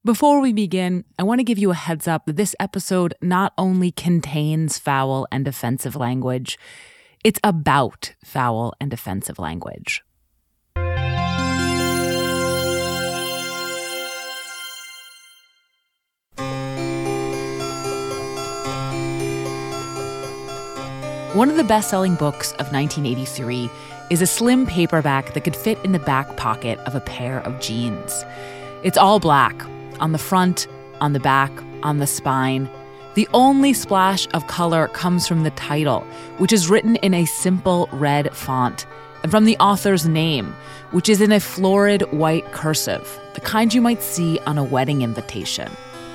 Before we begin, I want to give you a heads up that this episode not only contains foul and offensive language, it's about foul and offensive language. One of the best-selling books of 1983 is a slim paperback that could fit in the back pocket of a pair of jeans. It's all black, on the front, on the back, on the spine. The only splash of color comes from the title, which is written in a simple red font, and from the author's name, which is in a florid white cursive, the kind you might see on a wedding invitation.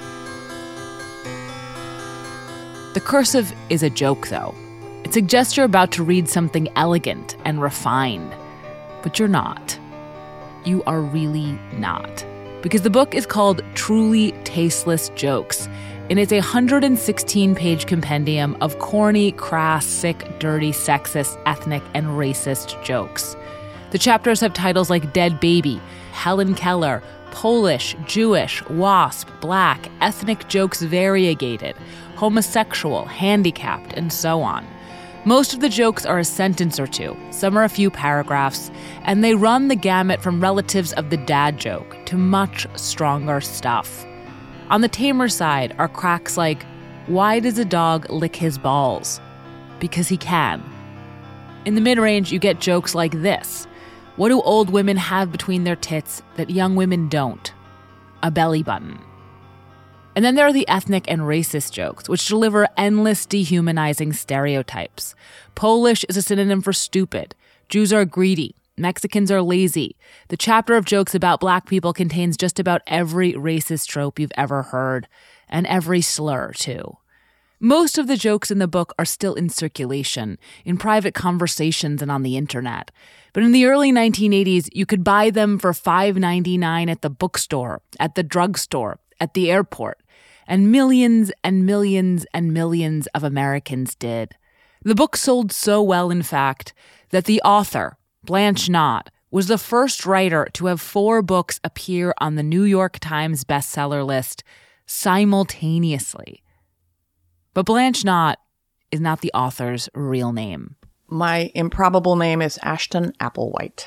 The cursive is a joke, though. It suggests you're about to read something elegant and refined, but you're not. You are really not. Because the book is called Truly Tasteless Jokes, and it's a 116-page compendium of corny, crass, sick, dirty, sexist, ethnic, and racist jokes. The chapters have titles like Dead Baby, Helen Keller, Polish, Jewish, WASP, Black, ethnic jokes variegated, homosexual, handicapped, and so on. Most of the jokes are a sentence or two, some are a few paragraphs, and they run the gamut from relatives of the dad joke to much stronger stuff. On the tamer side are cracks like, why does a dog lick his balls? Because he can. In the mid-range, you get jokes like this. What do old women have between their tits that young women don't? A belly button. And then there are the ethnic and racist jokes, which deliver endless dehumanizing stereotypes. Polish is a synonym for stupid. Jews are greedy. Mexicans are lazy. The chapter of jokes about Black people contains just about every racist trope you've ever heard, and every slur, too. Most of the jokes in the book are still in circulation, in private conversations and on the internet. But in the early 1980s, you could buy them for $5.99 at the bookstore, at the drugstore, at the airport, and millions and millions and millions of Americans did. The book sold so well, in fact, that the author, Blanche Knott, was the first writer to have 4 books appear on the New York Times bestseller list simultaneously. But Blanche Knott is not the author's real name. My improbable name is Ashton Applewhite.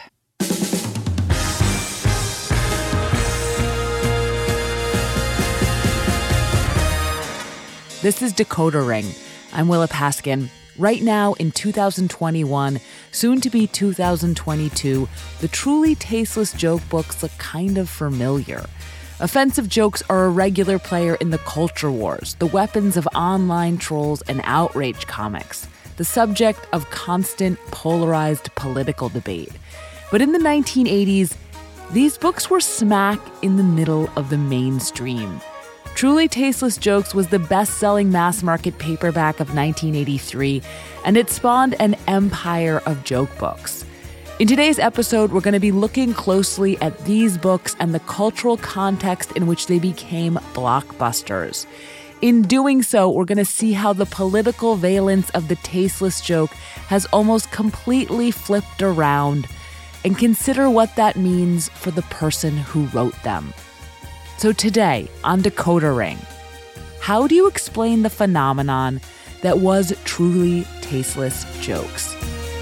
This is Decoder Ring. I'm Willa Paskin. Right now, in 2021, soon to be 2022, the Truly Tasteless joke books look kind of familiar. Offensive jokes are a regular player in the culture wars, the weapons of online trolls and outrage comics, the subject of constant polarized political debate. But in the 1980s, these books were smack in the middle of the mainstream. Truly Tasteless Jokes was the best-selling mass-market paperback of 1983, and it spawned an empire of joke books. In today's episode, we're going to be looking closely at these books and the cultural context in which they became blockbusters. In doing so, we're going to see how the political valence of the tasteless joke has almost completely flipped around, and consider what that means for the person who wrote them. So today, on Decoder Ring, how do you explain the phenomenon that was Truly Tasteless Jokes?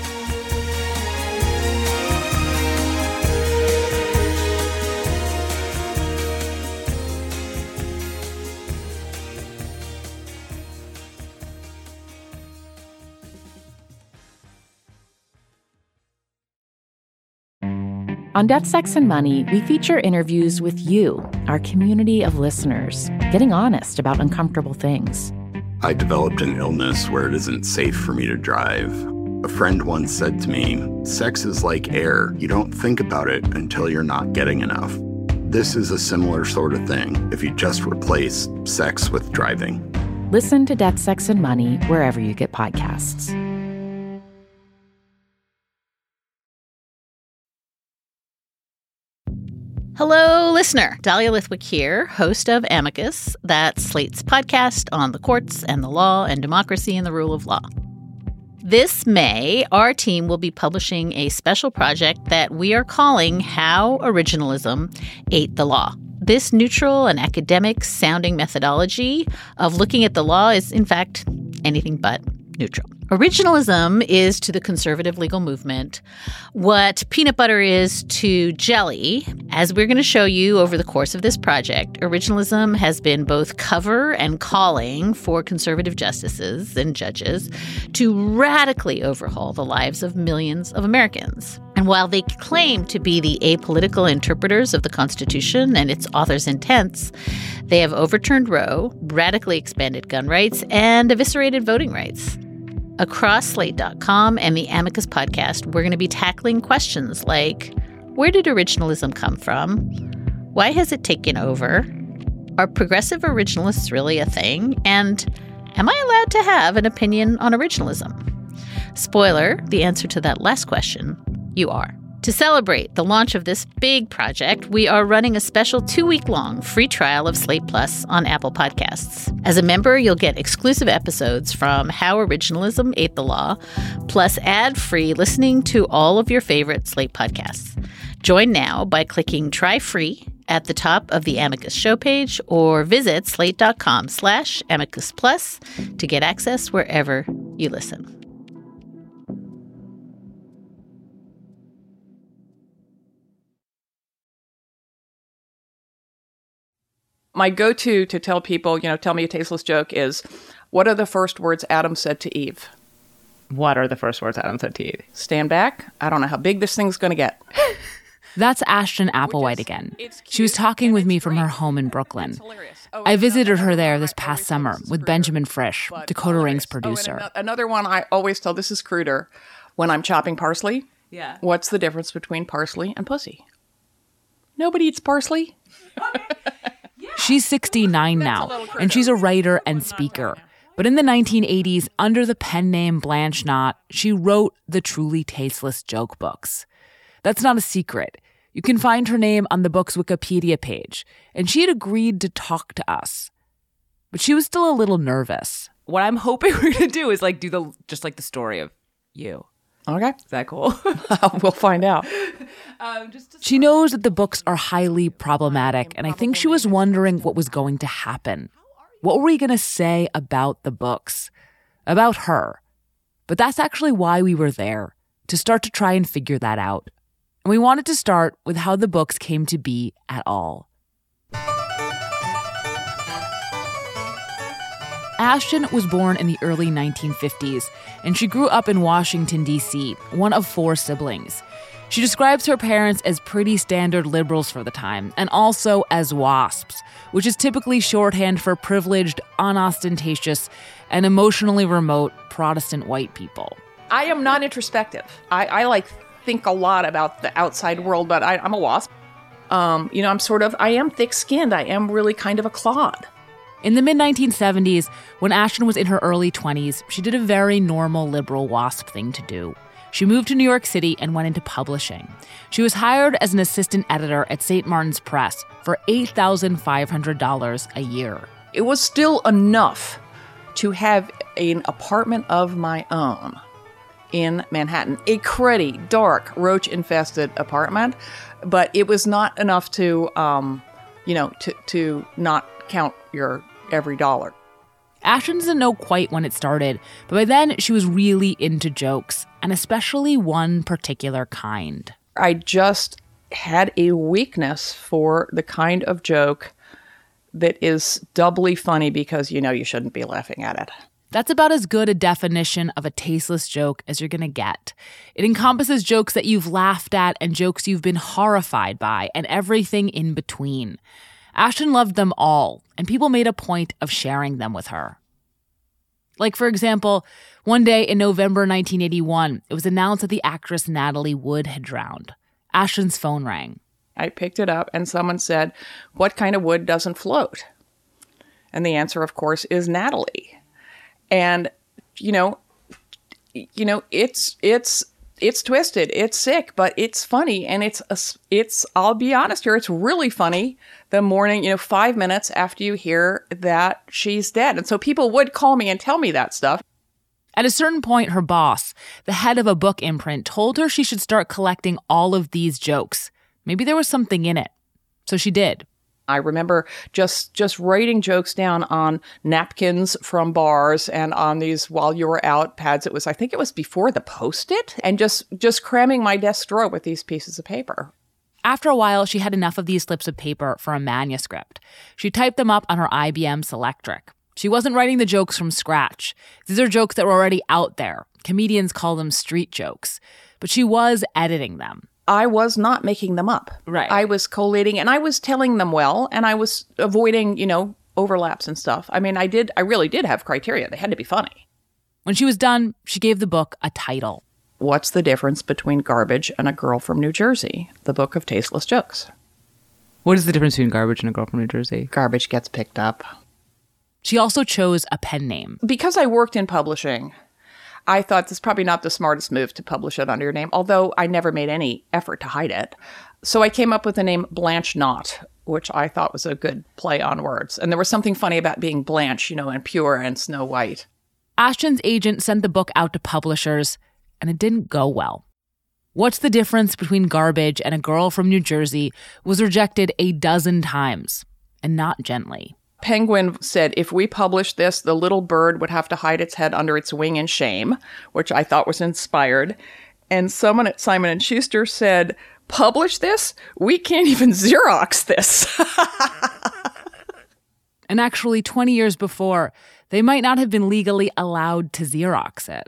On Death, Sex, and Money, we feature interviews with you, our community of listeners, getting honest about uncomfortable things. I developed an illness where it isn't safe for me to drive. A friend once said to me, sex is like air. You don't think about it until you're not getting enough. This is a similar sort of thing if you just replace sex with driving. Listen to Death, Sex, and Money wherever you get podcasts. Hello, listener. Dahlia Lithwick here, host of Amicus, that's Slate's podcast on the courts and the law and democracy and the rule of law. This May, our team will be publishing a special project that we are calling How Originalism Ate the Law. This neutral and academic-sounding methodology of looking at the law is, in fact, anything but neutral. Originalism is to the conservative legal movement what peanut butter is to jelly. As we're going to show you over the course of this project, originalism has been both cover and calling for conservative justices and judges to radically overhaul the lives of millions of Americans. And while they claim to be the apolitical interpreters of the Constitution and its author's intents, they have overturned Roe, radically expanded gun rights, and eviscerated voting rights. Across Slate.com and the Amicus podcast, we're going to be tackling questions like, where did originalism come from? Why has it taken over? Are progressive originalists really a thing? And am I allowed to have an opinion on originalism? Spoiler, the answer to that last question, you are. To celebrate the launch of this big project, we are running a special 2-week-long free trial of Slate Plus on Apple Podcasts. As a member, you'll get exclusive episodes from How Originalism Ate the Law, plus ad-free listening to all of your favorite Slate podcasts. Join now by clicking Try Free at the top of the Amicus show page or visit slate.com/Amicus Plus to get access wherever you listen. My go-to to tell people, tell me a tasteless joke is, what are the first words Adam said to Eve? What are the first words Adam said to Eve? Stand back. I don't know how big this thing's going to get. That's Ashton Applewhite again. She was talking with me from her home in Brooklyn. I visited her there this past summer with Benjamin Frisch, Dakota Rings producer. Another one I always tell, this is cruder, when I'm chopping parsley. Yeah. What's the difference between parsley and pussy? Nobody eats parsley. She's 69 now, and she's a writer and speaker. But in the 1980s, under the pen name Blanche Knott, she wrote the Truly Tasteless joke books. That's not a secret. You can find her name on the book's Wikipedia page, and she had agreed to talk to us. But she was still a little nervous. What I'm hoping we're going to do is do the story of you. Okay. Is that cool? We'll find out. She knows that the books are highly problematic, and I think she was wondering what was going to happen. What were we going to say about the books? About her? But that's actually why we were there, to start to try and figure that out. And we wanted to start with how the books came to be at all. Ashton was born in the early 1950s, and she grew up in Washington, D.C., one of 4 siblings. She describes her parents as pretty standard liberals for the time, and also as WASPs, which is typically shorthand for privileged, unostentatious, and emotionally remote Protestant white people. I am not introspective. I think a lot about the outside world, but I'm a WASP. I am thick-skinned. I am really kind of a clod. In the mid-1970s, when Ashton was in her early 20s, she did a very normal liberal WASP thing to do. She moved to New York City and went into publishing. She was hired as an assistant editor at St. Martin's Press for $8,500 a year. It was still enough to have an apartment of my own in Manhattan. A cruddy, dark, roach-infested apartment, but it was not enough to not count your every dollar. Ashton doesn't know quite when it started, but by then she was really into jokes, and especially one particular kind. I just had a weakness for the kind of joke that is doubly funny because you shouldn't be laughing at it. That's about as good a definition of a tasteless joke as you're going to get. It encompasses jokes that you've laughed at and jokes you've been horrified by and everything in between. Ashton loved them all, and people made a point of sharing them with her. Like, for example, one day in November 1981, it was announced that the actress Natalie Wood had drowned. Ashton's phone rang. I picked it up, and someone said, "What kind of wood doesn't float?" And the answer, of course, is Natalie. And, it's twisted, it's sick, but it's funny, and it's I'll be honest here, it's really funny the morning, 5 minutes after you hear that she's dead. And so people would call me and tell me that stuff. At a certain point, her boss, the head of a book imprint, told her she should start collecting all of these jokes. Maybe there was something in it. So she did. I remember just writing jokes down on napkins from bars and on these while you were out pads. I think it was before the Post-it, and just cramming my desk drawer with these pieces of paper. After a while, she had enough of these slips of paper for a manuscript. She typed them up on her IBM Selectric. She wasn't writing the jokes from scratch. These are jokes that were already out there. Comedians call them street jokes. But she was editing them. I was not making them up. Right. I was collating, and I was telling them well, and I was avoiding, overlaps and stuff. I mean, I really did have criteria. They had to be funny. When she was done, she gave the book a title. What's the difference between Garbage and A Girl from New Jersey? The Book of Tasteless Jokes. What is the difference between Garbage and A Girl from New Jersey? Garbage gets picked up. She also chose a pen name. Because I worked in publishing, I thought this is probably not the smartest move to publish it under your name, although I never made any effort to hide it. So I came up with the name Blanche Knott, which I thought was a good play on words. And there was something funny about being Blanche, and pure and Snow White. Ashton's agent sent the book out to publishers, and it didn't go well. What's the difference between Garbage and A Girl from New Jersey was rejected a dozen times, and not gently. Penguin said if we published this, the little bird would have to hide its head under its wing in shame, which I thought was inspired. And someone at Simon & Schuster said, publish this? We can't even Xerox this. And actually, 20 years before, they might not have been legally allowed to Xerox it.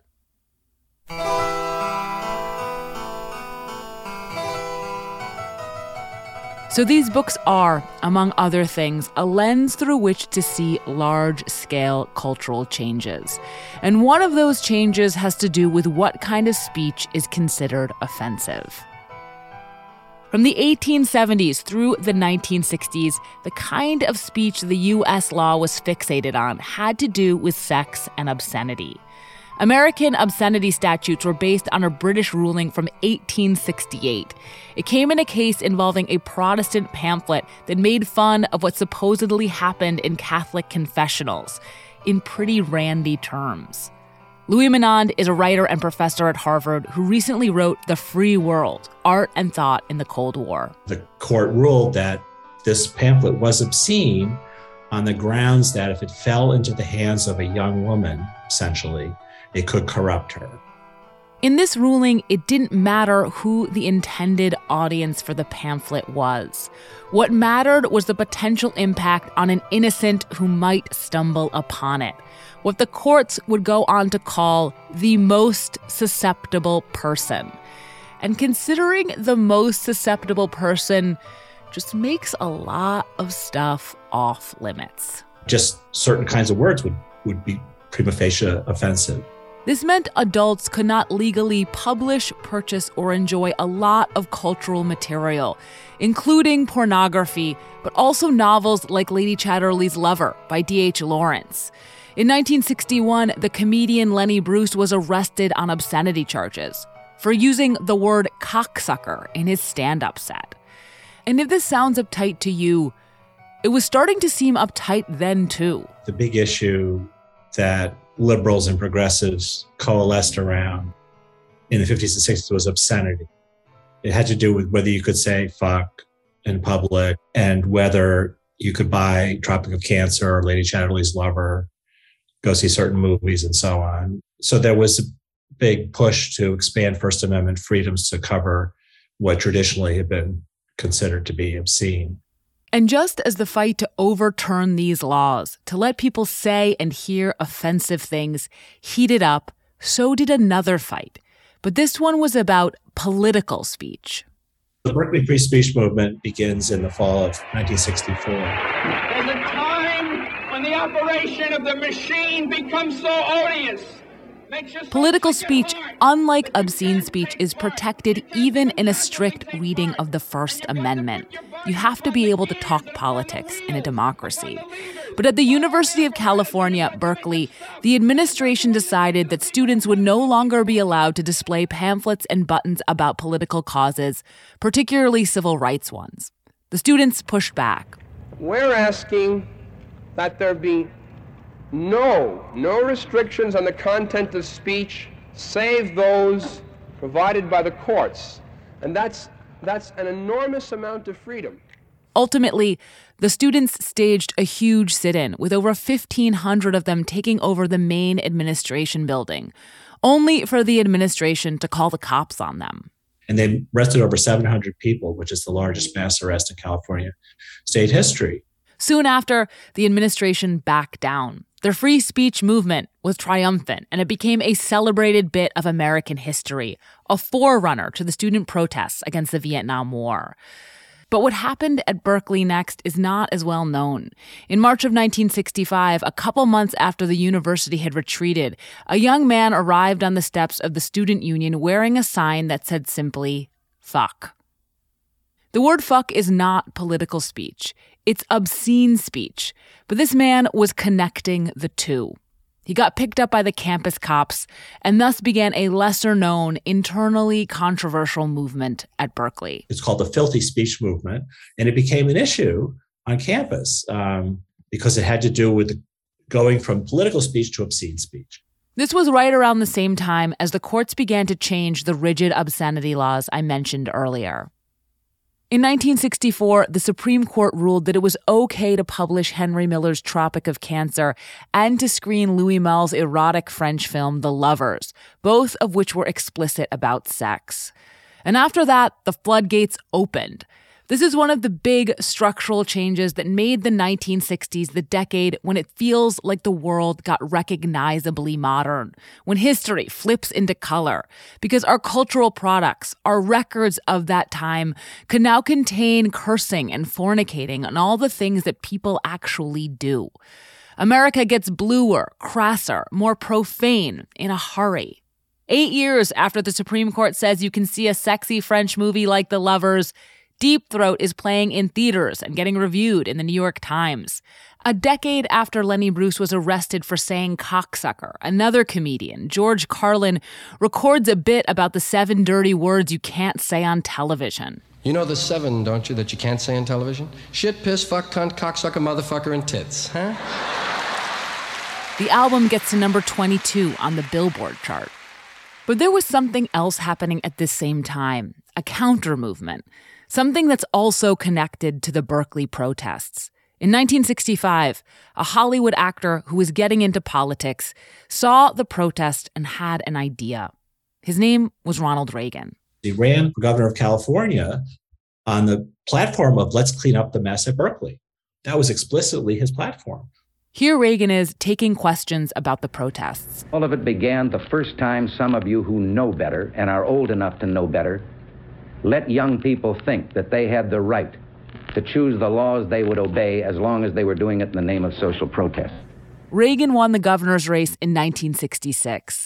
So these books are, among other things, a lens through which to see large-scale cultural changes. And one of those changes has to do with what kind of speech is considered offensive. From the 1870s through the 1960s, the kind of speech the U.S. law was fixated on had to do with sex and obscenity. American obscenity statutes were based on a British ruling from 1868. It came in a case involving a Protestant pamphlet that made fun of what supposedly happened in Catholic confessionals, in pretty randy terms. Louis Menand is a writer and professor at Harvard who recently wrote The Free World, Art and Thought in the Cold War. The court ruled that this pamphlet was obscene on the grounds that if it fell into the hands of a young woman, essentially, it could corrupt her. In this ruling, it didn't matter who the intended audience for the pamphlet was. What mattered was the potential impact on an innocent who might stumble upon it. What the courts would go on to call the most susceptible person. And considering the most susceptible person just makes a lot of stuff off limits. Just certain kinds of words would be prima facie offensive. This meant adults could not legally publish, purchase, or enjoy a lot of cultural material, including pornography, but also novels like Lady Chatterley's Lover by D.H. Lawrence. In 1961, the comedian Lenny Bruce was arrested on obscenity charges for using the word cocksucker in his stand-up set. And if this sounds uptight to you, it was starting to seem uptight then too. The big issue that liberals and progressives coalesced around in the 50s and 60s was obscenity. It had to do with whether you could say fuck in public and whether you could buy Tropic of Cancer or Lady Chatterley's Lover, go see certain movies and so on. So there was a big push to expand First Amendment freedoms to cover what traditionally had been considered to be obscene. And just as the fight to overturn these laws, to let people say and hear offensive things, heated up, so did another fight. But this one was about political speech. The Berkeley Free Speech Movement begins in the fall of 1964. There's a time when the operation of the machine becomes so odious. Political speech, unlike obscene speech, is protected even in a strict reading of the First Amendment. You have to be able to talk politics in a democracy. But at the University of California, Berkeley, the administration decided that students would no longer be allowed to display pamphlets and buttons about political causes, particularly civil rights ones. The students pushed back. We're asking that there be no restrictions on the content of speech, save those provided by the courts. And that's an enormous amount of freedom. Ultimately, the students staged a huge sit-in, with over 1,500 of them taking over the main administration building, only for the administration to call the cops on them. And they arrested over 700 people, which is the largest mass arrest in California state history. Soon after, the administration backed down. The free speech movement was triumphant, and it became a celebrated bit of American history, a forerunner to the student protests against the Vietnam War. But what happened at Berkeley next is not as well known. In March of 1965, a couple months after the university had retreated, a young man arrived on the steps of the student union wearing a sign that said simply, "Fuck." The word fuck is not political speech. It's obscene speech. But this man was connecting the two. He got picked up by the campus cops and thus began a lesser-known, internally controversial movement at Berkeley. It's called the Filthy Speech Movement, and it became an issue on campus because it had to do with going from political speech to obscene speech. This was right around the same time as the courts began to change the rigid obscenity laws I mentioned earlier. In 1964, the Supreme Court ruled that it was okay to publish Henry Miller's Tropic of Cancer and to screen Louis Malle's erotic French film, The Lovers, both of which were explicit about sex. And after that, the floodgates opened. This is one of the big structural changes that made the 1960s the decade when it feels like the world got recognizably modern, when history flips into color, because our cultural products, our records of that time, could now contain cursing and fornicating and all the things that people actually do. America gets bluer, crasser, more profane in a hurry. 8 years after the Supreme Court says you can see a sexy French movie like The Lovers, Deep Throat is playing in theaters and getting reviewed in the New York Times. A decade after Lenny Bruce was arrested for saying cocksucker, another comedian, George Carlin, records a bit about the 7 dirty words you can't say on television. You know the 7, don't you, that you can't say on television? Shit, piss, fuck, cunt, cocksucker, motherfucker, and tits, huh? The album gets to number 22 on the Billboard chart. But there was something else happening at this same time, a counter-movement. Something that's also connected to the Berkeley protests. In 1965, a Hollywood actor who was getting into politics saw the protest and had an idea. His name was Ronald Reagan. He ran for governor of California on the platform of let's clean up the mess at Berkeley. That was explicitly his platform. Here Reagan is taking questions about the protests. All of it began the first time some of you who know better and are old enough to know better let young people think that they had the right to choose the laws they would obey as long as they were doing it in the name of social protest. Reagan won the governor's race in 1966.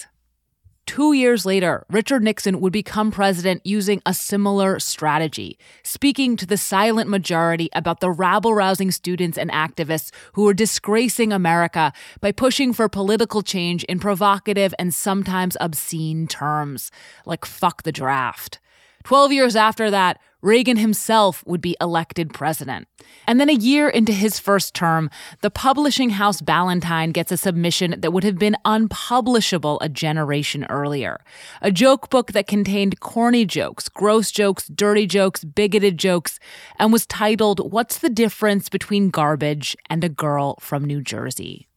2 years later, Richard Nixon would become president using a similar strategy, speaking to the silent majority about the rabble-rousing students and activists who were disgracing America by pushing for political change in provocative and sometimes obscene terms, like fuck the draft. 12 years after that, Reagan himself would be elected president. And then a year into his first term, the publishing house Ballantine gets a submission that would have been unpublishable a generation earlier. A joke book that contained corny jokes, gross jokes, dirty jokes, bigoted jokes, and was titled, "What's the Difference Between Garbage and a Girl from New Jersey?"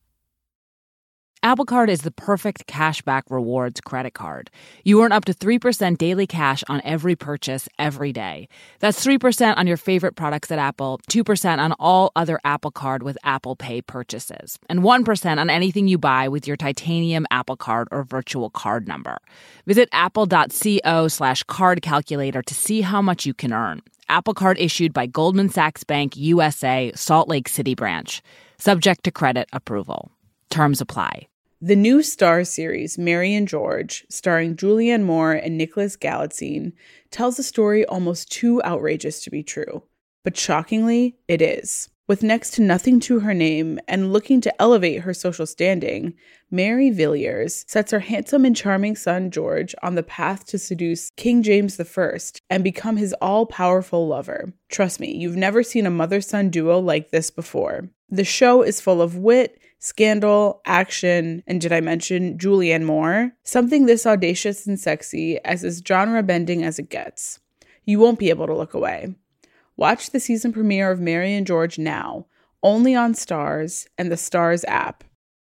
Apple Card is the perfect cashback rewards credit card. You earn up to 3% daily cash on every purchase every day. That's 3% on your favorite products at Apple, 2% on all other Apple Card with Apple Pay purchases, and 1% on anything you buy with your titanium Apple Card or virtual card number. Visit apple.co/card calculator to see how much you can earn. Apple Card issued by Goldman Sachs Bank USA, Salt Lake City branch. Subject to credit approval. Terms apply. The new Star series, Mary and George, starring Julianne Moore and Nicholas Galitzine, tells a story almost too outrageous to be true. But shockingly, it is. With next to nothing to her name and looking to elevate her social standing, Mary Villiers sets her handsome and charming son George on the path to seduce King James I and become his all-powerful lover. Trust me, you've never seen a mother-son duo like this before. The show is full of wit, scandal, action, and did I mention Julianne Moore? Something this audacious and sexy as is genre-bending as it gets. You won't be able to look away. Watch the season premiere of Mary and George now, only on Starz and the Starz app.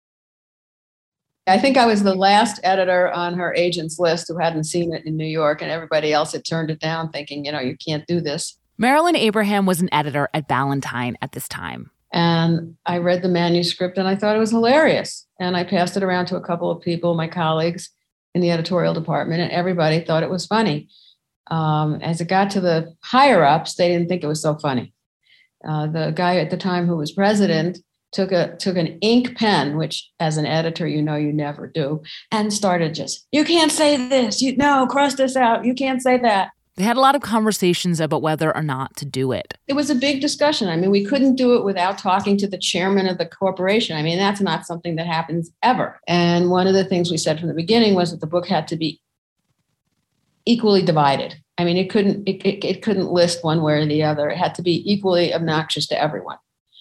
I think I was the last editor on her agent's list who hadn't seen it in New York, and everybody else had turned it down thinking, you can't do this. Marilyn Abraham was an editor at Ballantine at this time. And I read the manuscript and I thought it was hilarious. And I passed it around to a couple of people, my colleagues in the editorial department, and everybody thought it was funny. As it got to the higher-ups, they didn't think it was so funny. The guy at the time who was president took an ink pen, which as an editor, you never do, and started just, you can't say this, cross this out, you can't say that. They had a lot of conversations about whether or not to do it. It was a big discussion. I mean, we couldn't do it without talking to the chairman of the corporation. I mean, that's not something that happens ever. And one of the things we said from the beginning was that the book had to be equally divided. I mean, it couldn't list one way or the other. It had to be equally obnoxious to everyone.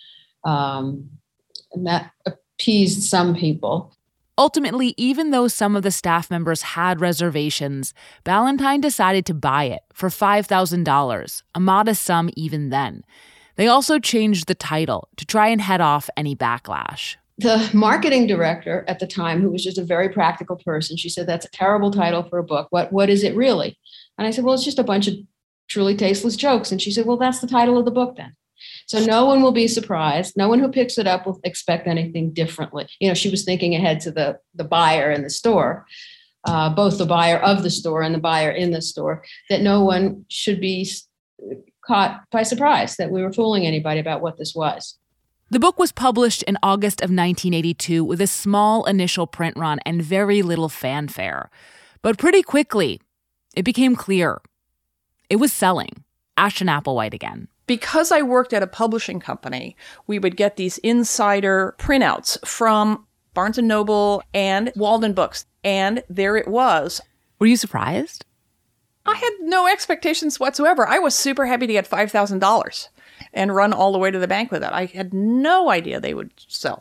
And that appeased some people. Ultimately, even though some of the staff members had reservations, Ballantine decided to buy it for $5,000, a modest sum even then. They also changed the title to try and head off any backlash. The marketing director at the time, who was just a very practical person, she said, that's a terrible title for a book. What is it really? And I said, well, it's just a bunch of truly tasteless jokes. And she said, well, that's the title of the book then. So no one will be surprised. No one who picks it up will expect anything differently. She was thinking ahead to the buyer in the store, both the buyer of the store and the buyer in the store, that no one should be caught by surprise that we were fooling anybody about what this was. The book was published in August of 1982 with a small initial print run and very little fanfare. But pretty quickly, it became clear. It was selling. Ashton Applewhite again. Because I worked at a publishing company, we would get these insider printouts from Barnes & Noble and Walden Books. And there it was. Were you surprised? I had no expectations whatsoever. I was super happy to get $5,000 and run all the way to the bank with it. I had no idea they would sell.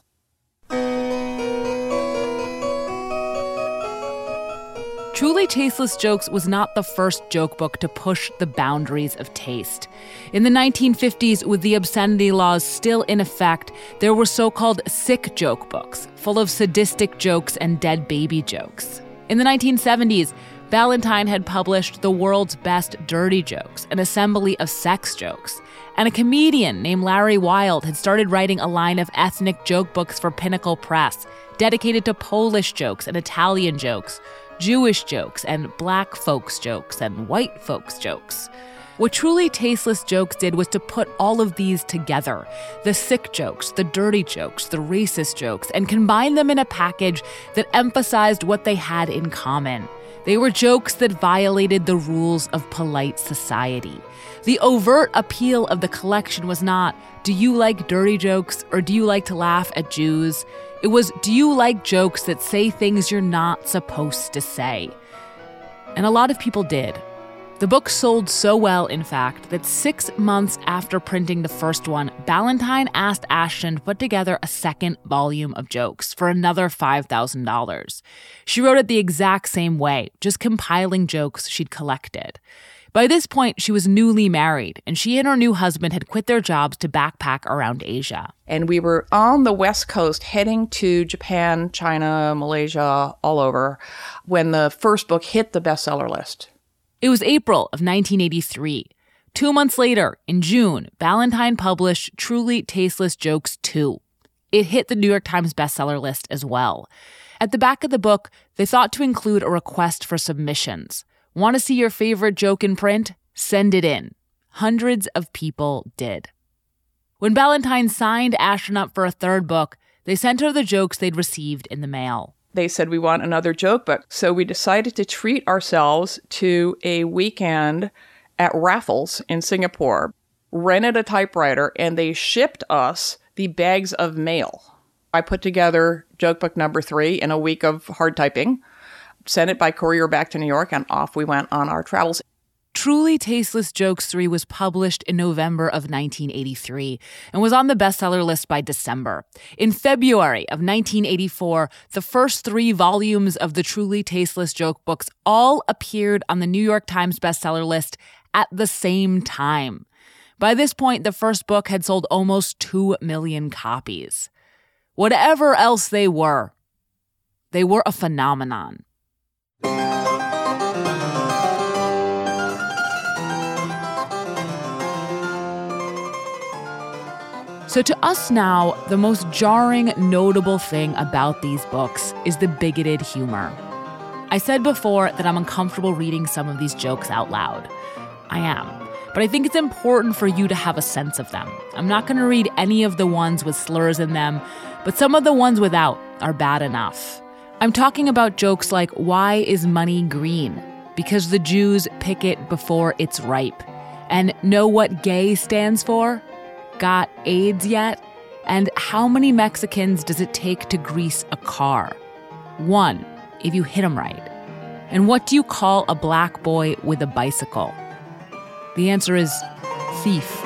Truly Tasteless Jokes was not the first joke book to push the boundaries of taste. In the 1950s, with the obscenity laws still in effect, there were so-called sick joke books, full of sadistic jokes and dead baby jokes. In the 1970s, Ballantine had published The World's Best Dirty Jokes, an assembly of sex jokes. And a comedian named Larry Wilde had started writing a line of ethnic joke books for Pinnacle Press, dedicated to Polish jokes and Italian jokes, Jewish jokes and black folks jokes and white folks jokes. What Truly Tasteless Jokes did was to put all of these together, the sick jokes, the dirty jokes, the racist jokes, and combine them in a package that emphasized what they had in common. They were jokes that violated the rules of polite society. The overt appeal of the collection was not, do you like dirty jokes or do you like to laugh at Jews? It was, do you like jokes that say things you're not supposed to say? And a lot of people did. The book sold so well, in fact, that 6 months after printing the first one, Ballantine asked Ashton to put together a second volume of jokes for another $5,000. She wrote it the exact same way, just compiling jokes she'd collected. By this point, she was newly married, and she and her new husband had quit their jobs to backpack around Asia. And we were on the West Coast heading to Japan, China, Malaysia, all over, when the first book hit the bestseller list. It was April of 1983. 2 months later, in June, Ballantine published Truly Tasteless Jokes 2. It hit the New York Times bestseller list as well. At the back of the book, they thought to include a request for submissions. Want to see your favorite joke in print? Send it in. Hundreds of people did. When Ballantine signed Ashton up for a third book, they sent her the jokes they'd received in the mail. They said, we want another joke book. So we decided to treat ourselves to a weekend at Raffles in Singapore, rented a typewriter, and they shipped us the bags of mail. I put together joke book number 3 in a week of hard typing, sent it by courier back to New York, and off we went on our travels. Truly Tasteless Jokes 3 was published in November of 1983 and was on the bestseller list by December. In February of 1984, the first 3 volumes of the Truly Tasteless Joke books all appeared on the New York Times bestseller list at the same time. By this point, the first book had sold almost 2 million copies. Whatever else they were a phenomenon. So to us now, the most jarring, notable thing about these books is the bigoted humor. I said before that I'm uncomfortable reading some of these jokes out loud. I am. But I think it's important for you to have a sense of them. I'm not going to read any of the ones with slurs in them, but some of the ones without are bad enough. I'm talking about jokes like, why is money green? Because the Jews pick it before it's ripe. And know what gay stands for? Got AIDS yet? And how many Mexicans does it take to grease a car? 1, if you hit them right. And what do you call a black boy with a bicycle? The answer is thief.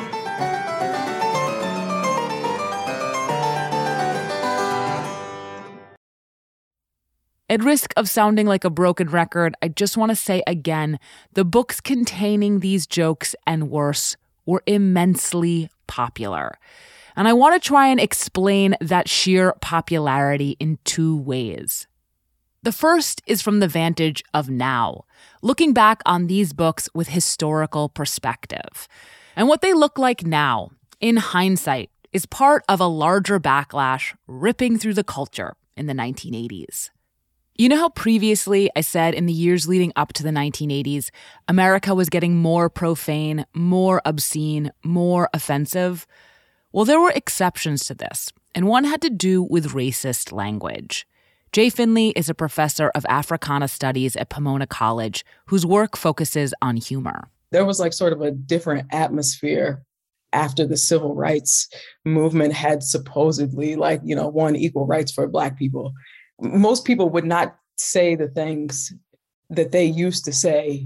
At risk of sounding like a broken record, I just want to say again, the books containing these jokes and worse were immensely popular. And I want to try and explain that sheer popularity in 2 ways. The first is from the vantage of now, looking back on these books with historical perspective. And what they look like now, in hindsight, is part of a larger backlash ripping through the culture in the 1980s. You know how previously I said in the years leading up to the 1980s, America was getting more profane, more obscene, more offensive? Well, there were exceptions to this, and one had to do with racist language. Jay Finley is a professor of Africana Studies at Pomona College, whose work focuses on humor. There was like sort of a different atmosphere after the civil rights movement had supposedly won equal rights for Black people. Most people would not say the things that they used to say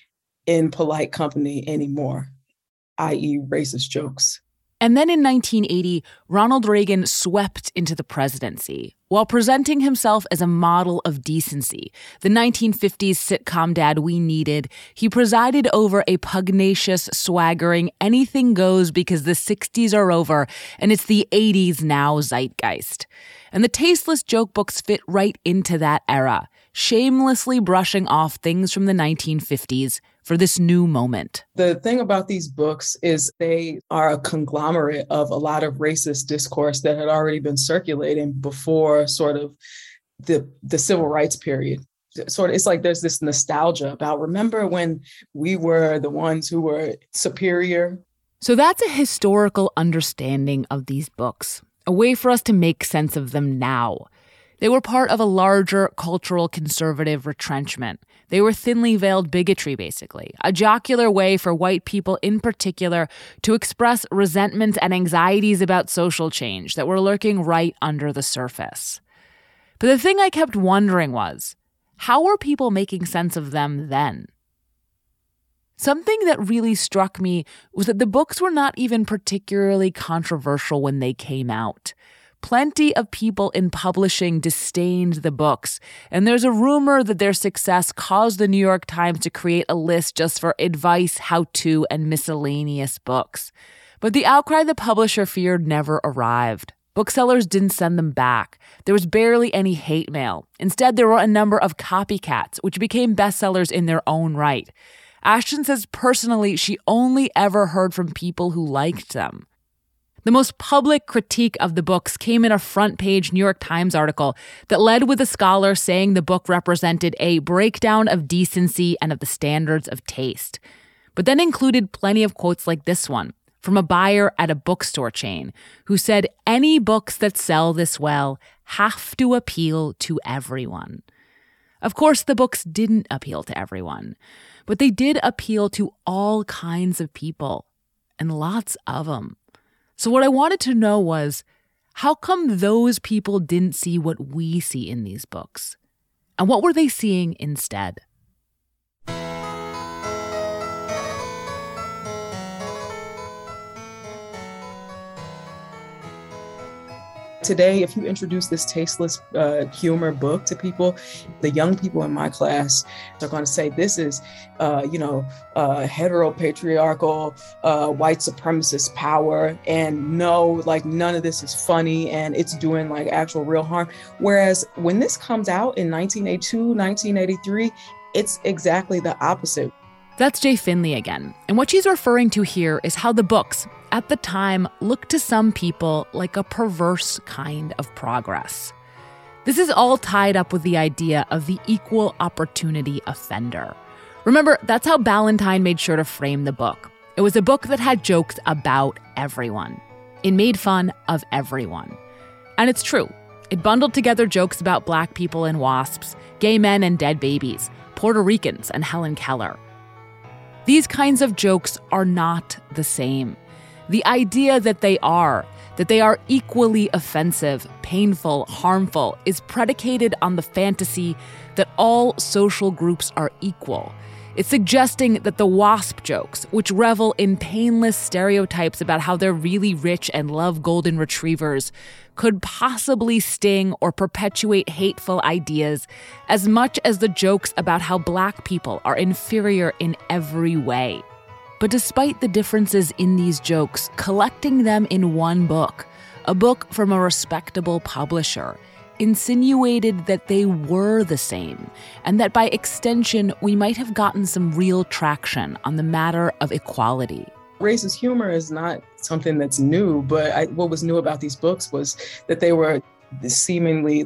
in polite company anymore, i.e. racist jokes. And then in 1980, Ronald Reagan swept into the presidency while presenting himself as a model of decency, the 1950s sitcom dad we needed. He presided over a pugnacious, swaggering, anything goes because the 60s are over and it's the 80s now zeitgeist. And the tasteless joke books fit right into that era, shamelessly brushing off things from the 1950s for this new moment. The thing about these books is they are a conglomerate of a lot of racist discourse that had already been circulating before sort of the civil rights period. It's like there's this nostalgia about, remember when we were the ones who were superior? So that's a historical understanding of these books, a way for us to make sense of them now. They were part of a larger cultural conservative retrenchment. They were thinly veiled bigotry, basically, a jocular way for white people in particular to express resentment and anxieties about social change that were lurking right under the surface. But the thing I kept wondering was, how were people making sense of them then? Something that really struck me was that the books were not even particularly controversial when they came out. Plenty of people in publishing disdained the books, and there's a rumor that their success caused the New York Times to create a list just for advice, how-to, and miscellaneous books. But the outcry the publisher feared never arrived. Booksellers didn't send them back. There was barely any hate mail. Instead, there were a number of copycats, which became bestsellers in their own right. Ashton says personally she only ever heard from people who liked them. The most public critique of the books came in a front-page New York Times article that led with a scholar saying the book represented a breakdown of decency and of the standards of taste, but then included plenty of quotes like this one from a buyer at a bookstore chain who said, "Any books that sell this well have to appeal to everyone." Of course, the books didn't appeal to everyone, but they did appeal to all kinds of people, and lots of them. So what I wanted to know was, how come those people didn't see what we see in these books? And what were they seeing instead? Today, if you introduce this tasteless humor book to people, the young people in my class are going to say, this is, heteropatriarchal, white supremacist power. And no, like none of this is funny and it's doing like actual real harm. Whereas when this comes out in 1982, 1983, it's exactly the opposite. That's Jay Finley again. And what she's referring to here is how the books, at the time, looked to some people like a perverse kind of progress. This is all tied up with the idea of the equal opportunity offender. Remember, that's how Ballantine made sure to frame the book. It was a book that had jokes about everyone. It made fun of everyone. And it's true. It bundled together jokes about Black people and WASPs, gay men and dead babies, Puerto Ricans and Helen Keller. These kinds of jokes are not the same. The idea that they are equally offensive, painful, harmful, is predicated on the fantasy that all social groups are equal. It's suggesting that the WASP jokes, which revel in painless stereotypes about how they're really rich and love golden retrievers, could possibly sting or perpetuate hateful ideas as much as the jokes about how Black people are inferior in every way. But despite the differences in these jokes, collecting them in one book, a book from a respectable publisher, insinuated that they were the same, and that by extension, we might have gotten some real traction on the matter of equality. Racist humor is not something that's new, but what was new about these books was that they were seemingly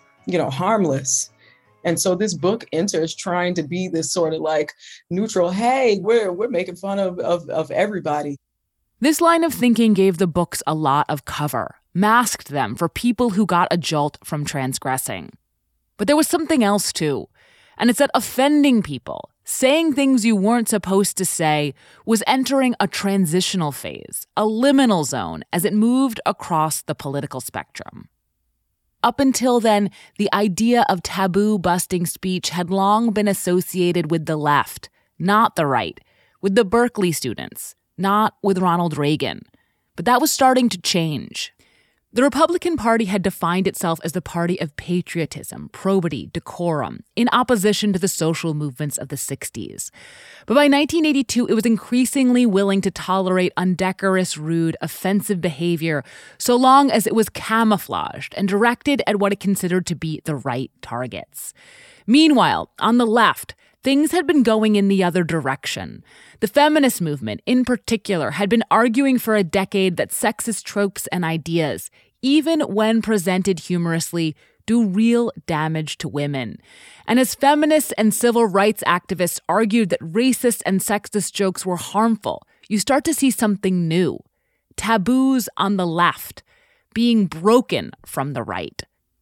harmless. And so this book enters trying to be this sort of like neutral, hey, we're making fun of everybody. This line of thinking gave the books a lot of cover, masked them for people who got a jolt from transgressing. But there was something else too, and it's that offending people, saying things you weren't supposed to say, was entering a transitional phase, a liminal zone as it moved across the political spectrum. Up until then, the idea of taboo-busting speech had long been associated with the left, not the right, with the Berkeley students, not with Ronald Reagan. But that was starting to change. The Republican Party had defined itself as the party of patriotism, probity, decorum, in opposition to the social movements of the 60s. But by 1982, it was increasingly willing to tolerate undecorous, rude, offensive behavior so long as it was camouflaged and directed at what it considered to be the right targets. Meanwhile, on the left, things had been going in the other direction. The feminist movement, in particular, had been arguing for a decade that sexist tropes and ideas, even when presented humorously, do real damage to women. And as feminists and civil rights activists argued that racist and sexist jokes were harmful, you start to see something new. Taboos on the left being broken from the right.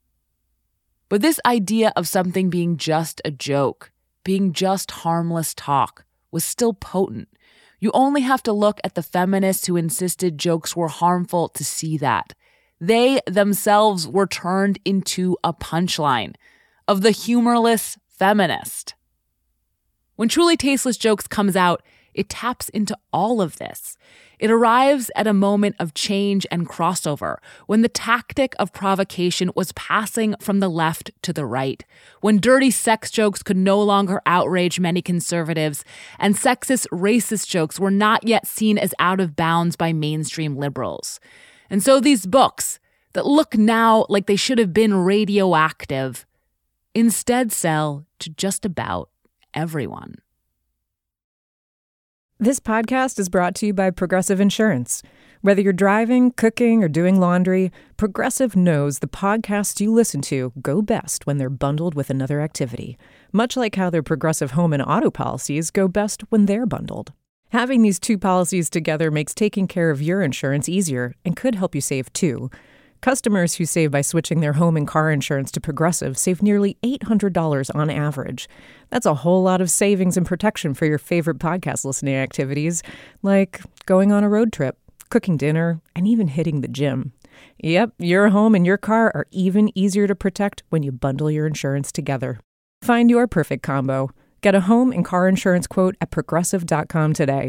But this idea of something being just a joke, being just harmless talk, was still potent. You only have to look at the feminists who insisted jokes were harmful to see that. They themselves were turned into a punchline of the humorless feminist. When Truly Tasteless Jokes comes out, it taps into all of this. It arrives at a moment of change and crossover, when the tactic of provocation was passing from the left to the right, when dirty sex jokes could no longer outrage many conservatives, and sexist, racist jokes were not yet seen as out of bounds by mainstream liberals. And so these books, that look now like they should have been radioactive, instead sell to just about everyone. This podcast is brought to you by Progressive Insurance. Whether you're driving, cooking, or doing laundry, Progressive knows the podcasts you listen to go best when they're bundled with another activity, much like how their Progressive home and auto policies go best when they're bundled. Having these two policies together makes taking care of your insurance easier and could help you save too. Customers who save by switching their home and car insurance to Progressive save nearly $800 on average. That's a whole lot of savings and protection for your favorite podcast listening activities, like going on a road trip, cooking dinner, and even hitting the gym. Yep, your home and your car are even easier to protect when you bundle your insurance together. Find your perfect combo. Get a home and car insurance quote at Progressive.com today.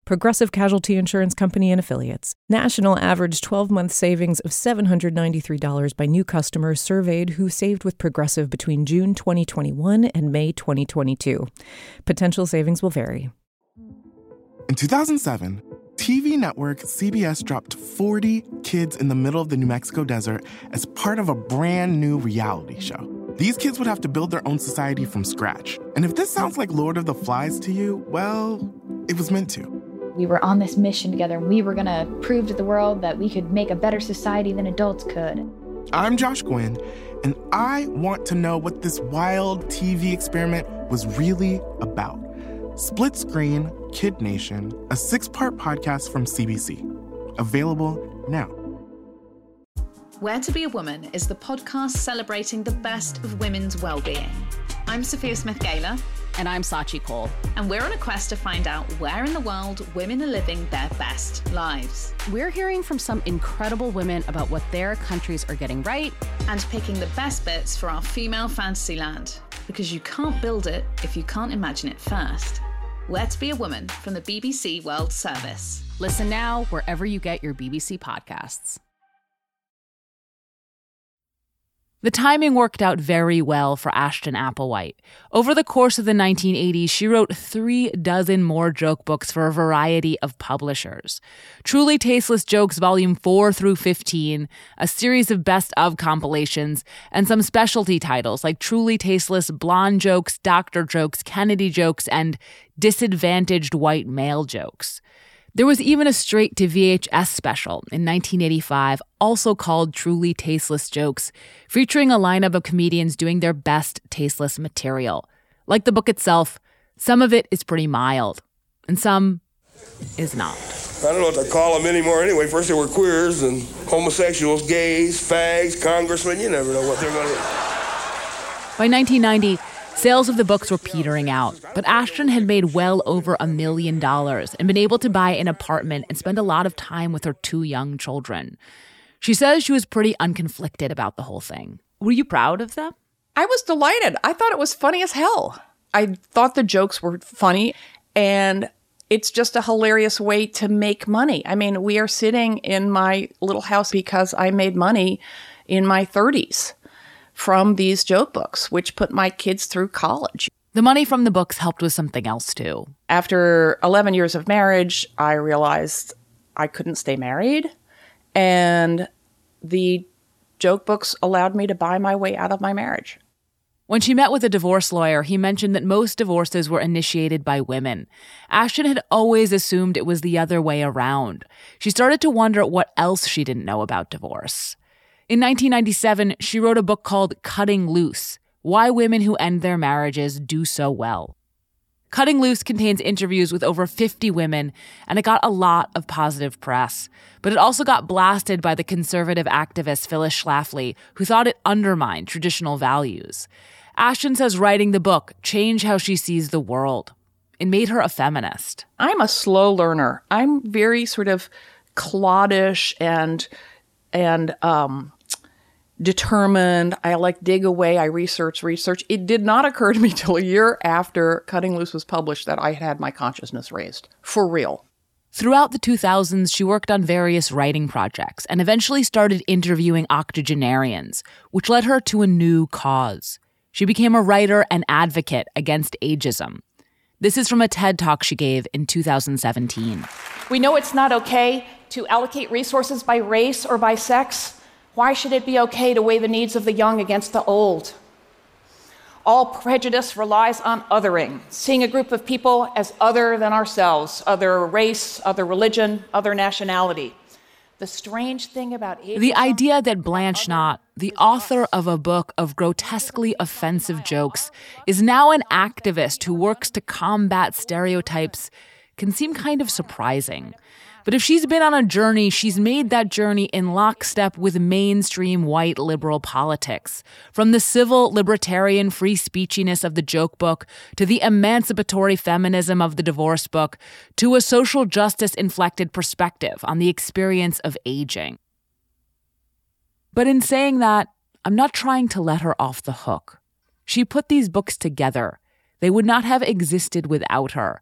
Progressive Casualty Insurance Company and Affiliates. National average 12-month savings of $793 by new customers surveyed who saved with Progressive between June 2021 and May 2022. Potential savings will vary. In 2007, TV network CBS dropped 40 kids in the middle of the New Mexico desert as part of a brand new reality show. These kids would have to build their own society from scratch. And if this sounds like Lord of the Flies to you, well, it was meant to. We were on this mission together, and we were going to prove to the world that we could make a better society than adults could. I'm Josh Gwynn, and I want to know what this wild TV experiment was really about. Split Screen, Kid Nation, a 6-part podcast from CBC. Available now. Where to Be a Woman is the podcast celebrating the best of women's well-being. I'm Sophia Smith-Gaylor. And I'm Sachi Cole. And we're on a quest to find out where in the world women are living their best lives. We're hearing from some incredible women about what their countries are getting right. And picking the best bits for our female fantasy land. Because you can't build it if you can't imagine it first. Where to Be a Woman from the BBC World Service. Listen now wherever you get your BBC podcasts. The timing worked out very well for Ashton Applewhite. Over the course of the 1980s, she wrote 36 more joke books for a variety of publishers. Truly Tasteless Jokes Volume 4 through 15, a series of best-of compilations, and some specialty titles like Truly Tasteless Blonde Jokes, Doctor Jokes, Kennedy Jokes, and Disadvantaged White Male Jokes. There was even a straight-to-VHS special in 1985, also called Truly Tasteless Jokes, featuring a lineup of comedians doing their best tasteless material. Like the book itself, some of it is pretty mild, and some is not. I don't know what to call them anymore anyway. First they were queers and homosexuals, gays, fags, congressmen. You never know what they're going to do. By 1990, sales of the books were petering out, but Ashton had made well over $1 million and been able to buy an apartment and spend a lot of time with her 2 young children. She says she was pretty unconflicted about the whole thing. Were you proud of them? I was delighted. I thought it was funny as hell. I thought the jokes were funny, and it's just a hilarious way to make money. I mean, we are sitting in my little house because I made money in my 30s. From these joke books, which put my kids through college. The money from the books helped with something else, too. After 11 years of marriage, I realized I couldn't stay married. And the joke books allowed me to buy my way out of my marriage. When she met with a divorce lawyer, he mentioned that most divorces were initiated by women. Ashton had always assumed it was the other way around. She started to wonder what else she didn't know about divorce. In 1997, she wrote a book called Cutting Loose: Why Women Who End Their Marriages Do So Well. Cutting Loose contains interviews with over 50 women, and it got a lot of positive press. But it also got blasted by the conservative activist Phyllis Schlafly, who thought it undermined traditional values. Ashton says writing the book changed how she sees the world. It made her a feminist. I'm a slow learner. I'm very sort of cloddish and determined. I dig away. I research. It did not occur to me till a year after Cutting Loose was published that I had my consciousness raised. For real. Throughout the 2000s, she worked on various writing projects and eventually started interviewing octogenarians, which led her to a new cause. She became a writer and advocate against ageism. This is from a TED Talk she gave in 2017. We know it's not okay to allocate resources by race or by sex. Why should it be okay to weigh the needs of the young against the old? All prejudice relies on othering, seeing a group of people as other than ourselves, other race, other religion, other nationality. The strange thing about ageism... The idea that Blanche Knott, the author of a book of grotesquely offensive jokes, is now an activist who works to combat stereotypes can seem kind of surprising. But if she's been on a journey, she's made that journey in lockstep with mainstream white liberal politics. From the civil, libertarian, free speechiness of the joke book, to the emancipatory feminism of the divorce book, to a social justice-inflected perspective on the experience of aging. But in saying that, I'm not trying to let her off the hook. She put these books together. They would not have existed without her.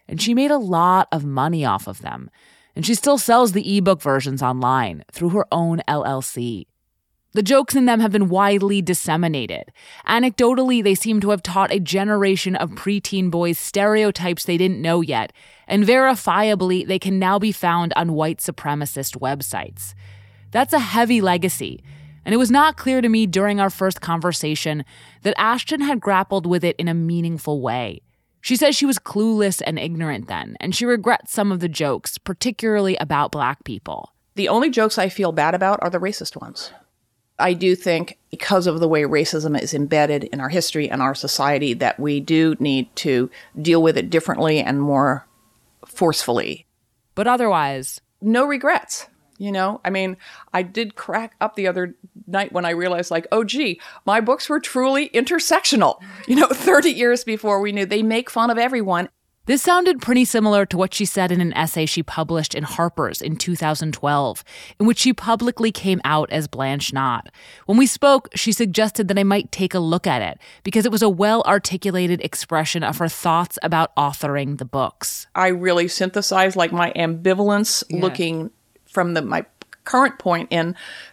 and she made a lot of money off of them. And she still sells the ebook versions online through her own LLC. The jokes in them have been widely disseminated. Anecdotally, they seem to have taught a generation of preteen boys stereotypes they didn't know yet, and verifiably, they can now be found on white supremacist websites. That's a heavy legacy, and it was not clear to me during our first conversation that Ashton had grappled with it in a meaningful way. She says she was clueless and ignorant then, and she regrets some of the jokes, particularly about Black people. The only jokes I feel bad about are the racist ones. I do think because of the way racism is embedded in our history and our society that we do need to deal with it differently and more forcefully. But otherwise, no regrets. You know, I mean, I did crack up the other night when I realized, like, oh, gee, my books were truly intersectional. 30 years before we knew. They make fun of everyone. This sounded pretty similar to what she said in an essay she published in Harper's in 2012, in which she publicly came out as Blanche Knott. When we spoke, she suggested that I might take a look at it because it was a well-articulated expression of her thoughts about authoring the books. I really synthesized like my ambivalence looking from my current point in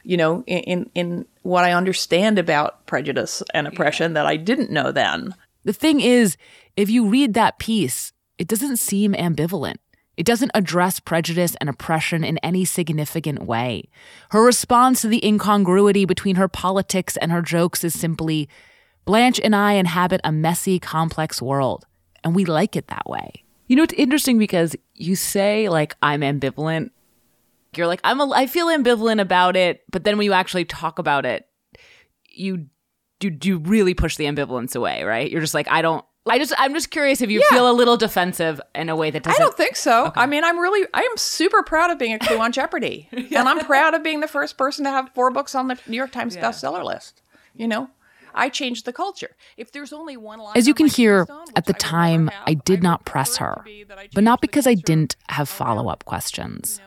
what I understand about prejudice and oppression that I didn't know then. The thing is, if you read that piece, it doesn't seem ambivalent. It doesn't address prejudice and oppression in any significant way. Her response to the incongruity between her politics and her jokes is simply, Blanche and I inhabit a messy, complex world, and we like it that way. It's interesting because you say, like, I'm ambivalent. You're like, I feel ambivalent about it, but then when you actually talk about it, you really push the ambivalence away, right? You're just like, I'm just curious if you feel a little defensive in a way that doesn't. I don't think so. Okay. I mean, I am super proud of being a clue on Jeopardy. And I'm proud of being the first person to have 4 books on the New York Times bestseller list. I changed the culture. If there's only one line. As you can hear, at the time, I did not press her, but not because I didn't have follow-up questions.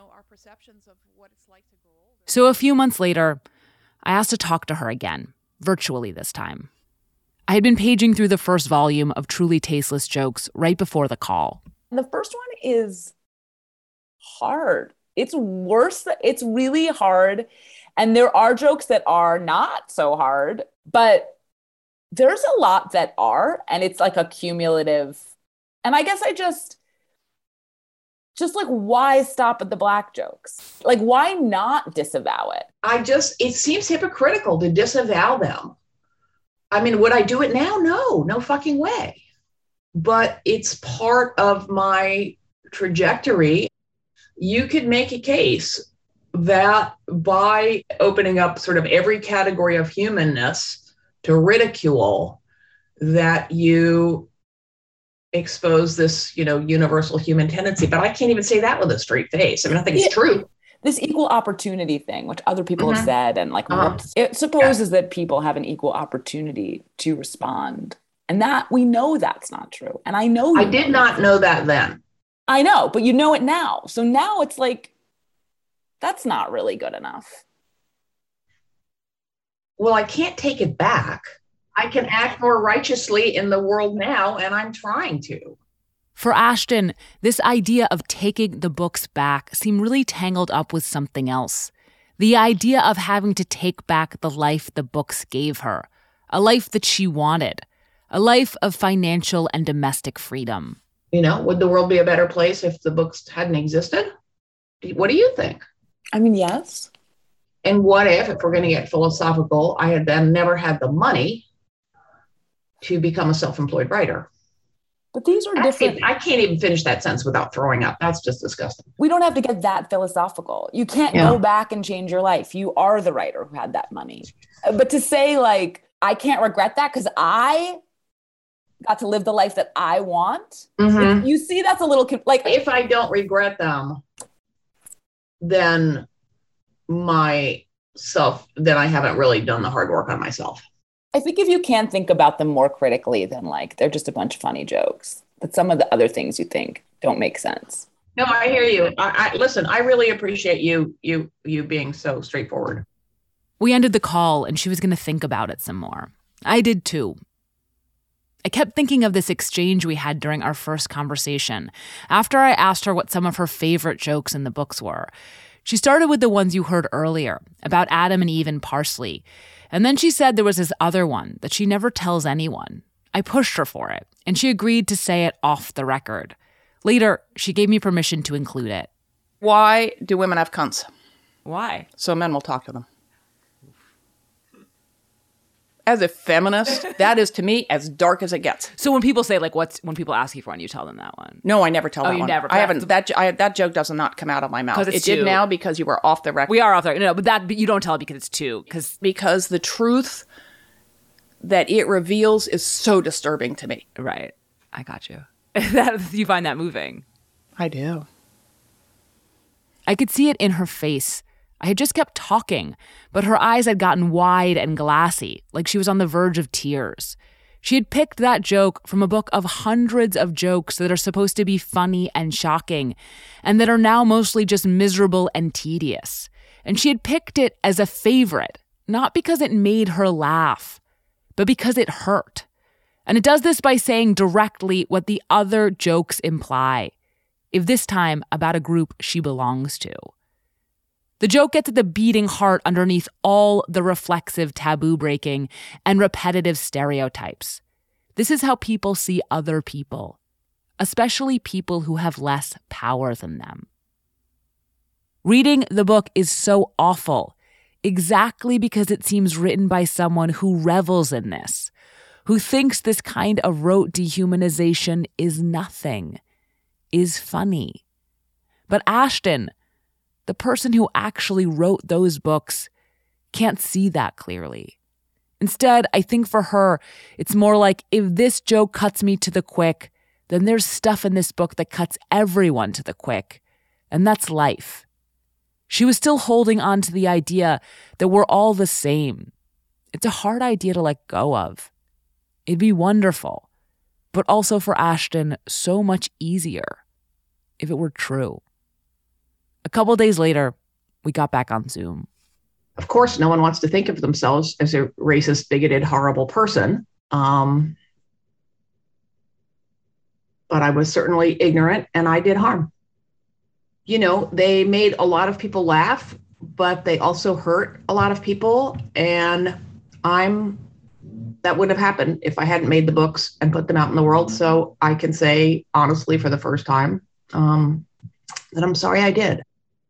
So a few months later, I asked to talk to her again, virtually this time. I had been paging through the first volume of Truly Tasteless Jokes right before the call. The first one is hard. It's worse. It's really hard. And there are jokes that are not so hard, but there's a lot that are, and it's like a cumulative. And I guess I just like, why stop at the Black jokes? Like, why not disavow it? It seems hypocritical to disavow them. I mean, would I do it now? No fucking way. But it's part of my trajectory. You could make a case that by opening up sort of every category of humanness to ridicule, that you expose this, universal human tendency. But I can't even say that with a straight face. I mean, I think it's true. This equal opportunity thing, which other people have said, and it supposes that people have an equal opportunity to respond. And that we know that's not true. And I know I did not know that then. I know, but you know it now. So now it's like, that's not really good enough. Well, I can't take it back. I can act more righteously in the world now, and I'm trying to. For Ashton, this idea of taking the books back seemed really tangled up with something else. The idea of having to take back the life the books gave her, a life that she wanted, a life of financial and domestic freedom. Would the world be a better place if the books hadn't existed? What do you think? I mean, yes. And what if we're going to get philosophical, I had then never had the money to become a self-employed writer? But these are different. I can't even finish that sentence without throwing up. That's just disgusting. We don't have to get that philosophical. You can't go back and change your life. You are the writer who had that money. But to say, like, I can't regret that because I got to live the life that I want. Mm-hmm. You see, that's a little like, if I don't regret them, then I haven't really done the hard work on myself. I think if you can think about them more critically than like they're just a bunch of funny jokes, but some of the other things you think don't make sense. No, I hear you. Listen, I really appreciate you being so straightforward. We ended the call and she was going to think about it some more. I did too. I kept thinking of this exchange we had during our first conversation, after I asked her what some of her favorite jokes in the books were. She started with the ones you heard earlier, about Adam and Eve and parsley. And then she said there was this other one that she never tells anyone. I pushed her for it, and she agreed to say it off the record. Later, she gave me permission to include it. Why do women have cunts? Why? So men will talk to them. As a feminist, that is to me as dark as it gets. So when people say, like, when people ask you for one, you tell them that one? No, I never tell that one. Oh, you never? I haven't. That joke does not come out of my mouth. It did now because you were off the record. We are off the record. No, but you don't tell it because it's two. Because the truth that it reveals is so disturbing to me. Right. I got you. You find that moving. I do. I could see it in her face. I had just kept talking, but her eyes had gotten wide and glassy, like she was on the verge of tears. She had picked that joke from a book of hundreds of jokes that are supposed to be funny and shocking, and that are now mostly just miserable and tedious. And she had picked it as a favorite, not because it made her laugh, but because it hurt. And it does this by saying directly what the other jokes imply, if this time about a group she belongs to. The joke gets at the beating heart underneath all the reflexive taboo breaking and repetitive stereotypes. This is how people see other people, especially people who have less power than them. Reading the book is so awful, exactly because it seems written by someone who revels in this, who thinks this kind of rote dehumanization is nothing, is funny. But Ashton, the person who actually wrote those books, can't see that clearly. Instead, I think for her, it's more like, if this joke cuts me to the quick, then there's stuff in this book that cuts everyone to the quick, and that's life. She was still holding on to the idea that we're all the same. It's a hard idea to let go of. It'd be wonderful, but also for Ashton, so much easier if it were true. A couple days later, we got back on Zoom. Of course, no one wants to think of themselves as a racist, bigoted, horrible person. But I was certainly ignorant and I did harm. You know, they made a lot of people laugh, but they also hurt a lot of people. And that wouldn't have happened if I hadn't made the books and put them out in the world. So I can say, honestly, for the first time, that I'm sorry I did.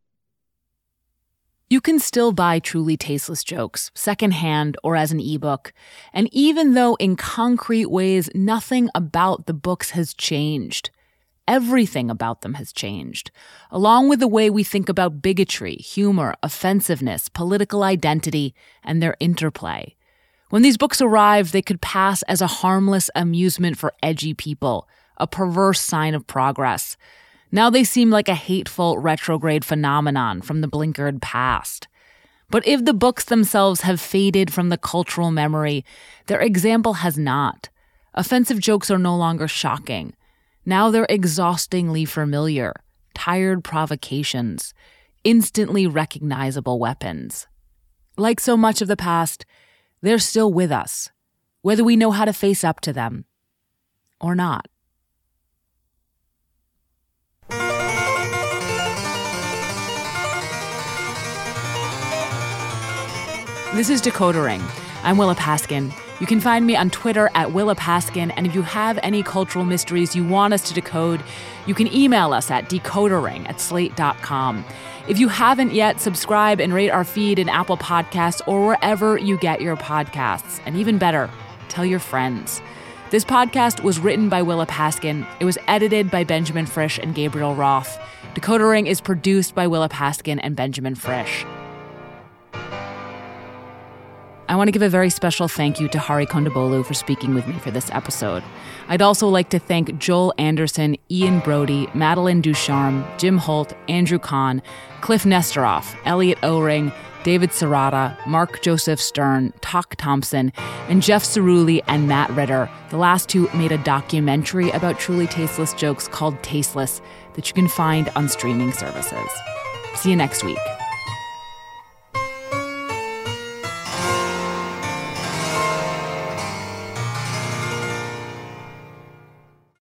You can still buy Truly Tasteless Jokes, secondhand or as an ebook. And even though in concrete ways nothing about the books has changed, everything about them has changed, along with the way we think about bigotry, humor, offensiveness, political identity, and their interplay. When these books arrived, they could pass as a harmless amusement for edgy people, a perverse sign of progress. Now they seem like a hateful retrograde phenomenon from the blinkered past. But if the books themselves have faded from the cultural memory, their example has not. Offensive jokes are no longer shocking. Now they're exhaustingly familiar, tired provocations, instantly recognizable weapons. Like so much of the past, they're still with us, whether we know how to face up to them or not. This is Decoder Ring. I'm Willa Paskin. You can find me on Twitter at Willa Paskin, and if you have any cultural mysteries you want us to decode, you can email us at decodering@slate.com. If you haven't yet, subscribe and rate our feed in Apple Podcasts or wherever you get your podcasts. And even better, tell your friends. This podcast was written by Willa Paskin. It was edited by Benjamin Frisch and Gabriel Roth. Decoder Ring is produced by Willa Paskin and Benjamin Frisch. I want to give a very special thank you to Hari Kondabolu for speaking with me for this episode. I'd also like to thank Joel Anderson, Ian Brody, Madeline Ducharme, Jim Holt, Andrew Kahn, Cliff Nestoroff, Elliot O-Ring, David Serrata, Mark Joseph Stern, Talk Thompson, and Jeff Cerulli and Matt Ritter. The last two made a documentary about Truly Tasteless Jokes called Tasteless that you can find on streaming services. See you next week.